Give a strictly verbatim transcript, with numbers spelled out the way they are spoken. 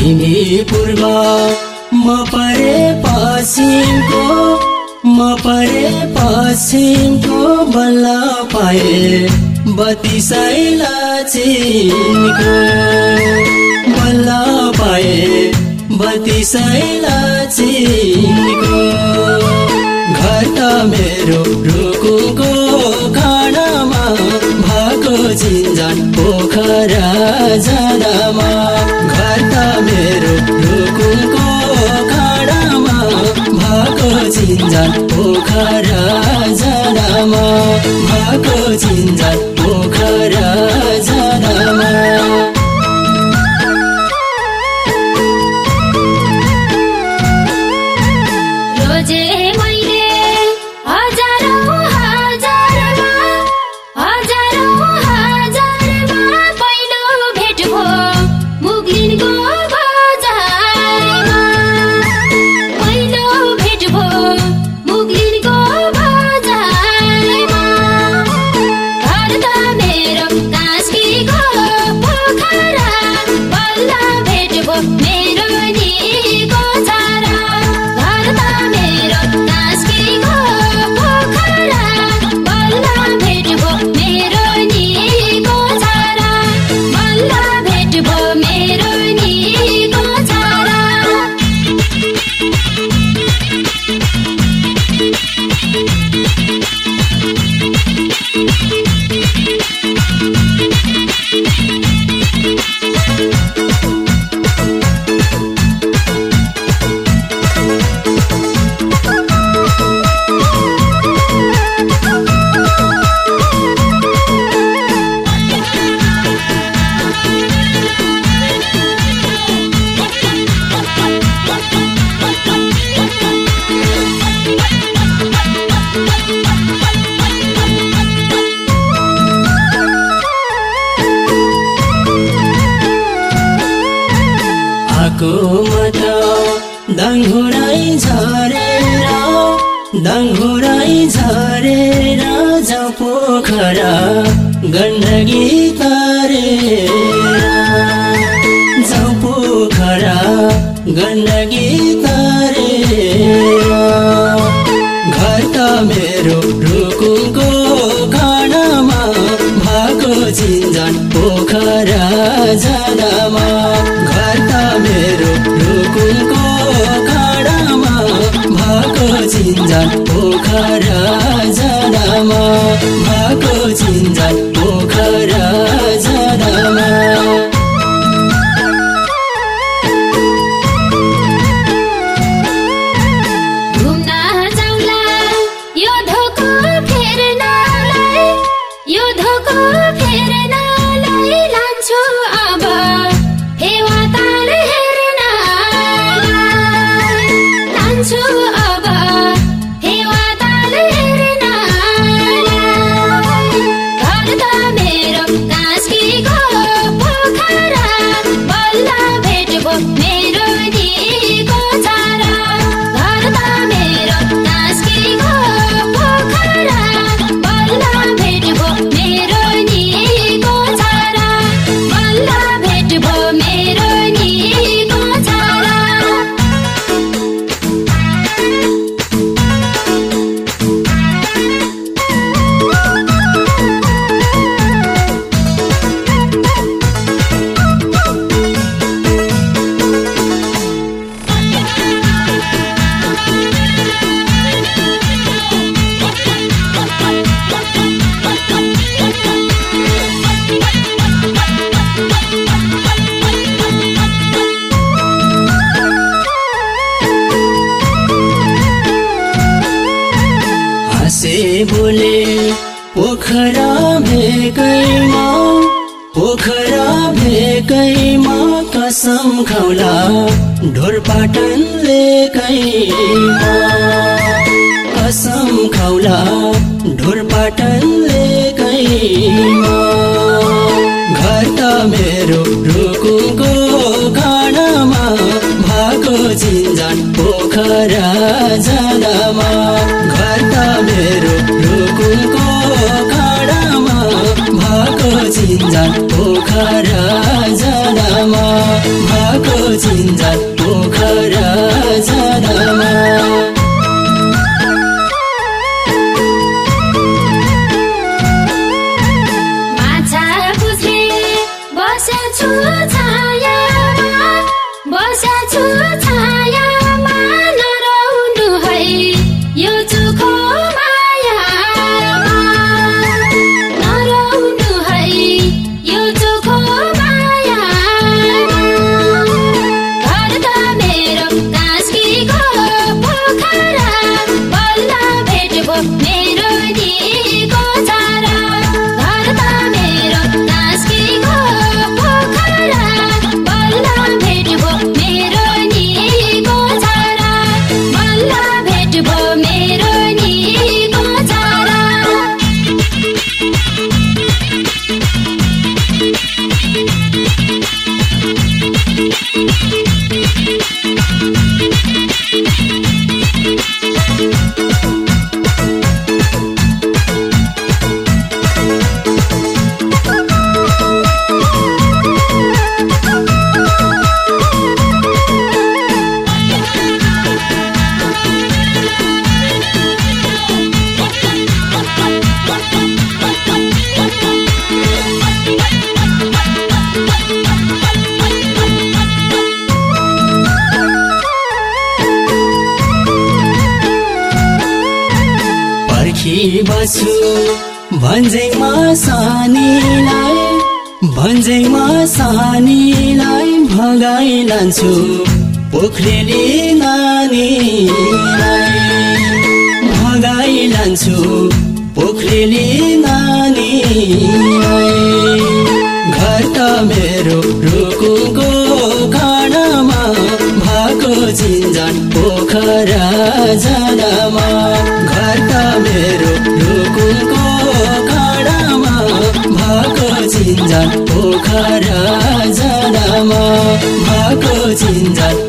तिमी पूर्व म परे पश्चिमको म परे पश्चिमको बल्ल पाए बत्तीसैला चिनको बल्ल पाए बत्तीसैला चिनको घर त मेरो रुकुमको खानामा भएको चिन्जन पोखरा जाँदामा घर त मेरो रुकुमको खानामा भएको चिन्जन पोखरा जाँदामा भएको चिन्जन पोखरा जाँदामा दाङघोराई झरेर दाङघोराई झरेर जाऊ पोखरा गण्डकी तरेर जाऊ पोखरा गण्डकी तरेर घर त मेरो रुकुमको खानामा भएको चिन्जन पोखरा जाँदामा घर त मेरो रुकुमको खानामा भएको चिन्जन पोखरा जाँदामा भएको चिन्जन पोखरा जाँदामा बोले पोखरा भेकैमा पोखरा भेकैमा कसम खौला ढोरपाटनले कैमा कसम खौला ढोरपाटनले कैमा घर त मेरो रुकुमको खानामा भएको चिन्जन पोखरा जाँदामा घर त मेरो रुकुमको खानामा भएको चिन्जन पोखरा जाँदामा भएको चिन्जान पोखरा जाँदामा माछा पुछे बसेछु छायामा बसेछु छायामा नरौनु है यो चोखो मायामा नरौनु है यो चोखो मायामा घर त मेरो कास्कीको पोखरा बल्ल भेट भो मेरो दिको छारा घर त मेरो कास्कीको पोखरा बल्ल भेट भो मेरो दिको छारा बल्ल भेट भो मेरो दिको छारा बस्छु भन्जैमा सानीलाई भन्जैमा सानीलाई भगाइ लान्छु पोखरेली नानीलाई भगाइ लान्छु पोखरेली नानीलाई घर त मेरो रुकुमको काँडामा भएको चिन्जान पोखरा जाँदामा घर त मेरो रुकुमको काँडामा भएको चिन्जान पोखरा जाँदामा भएको चिन्जान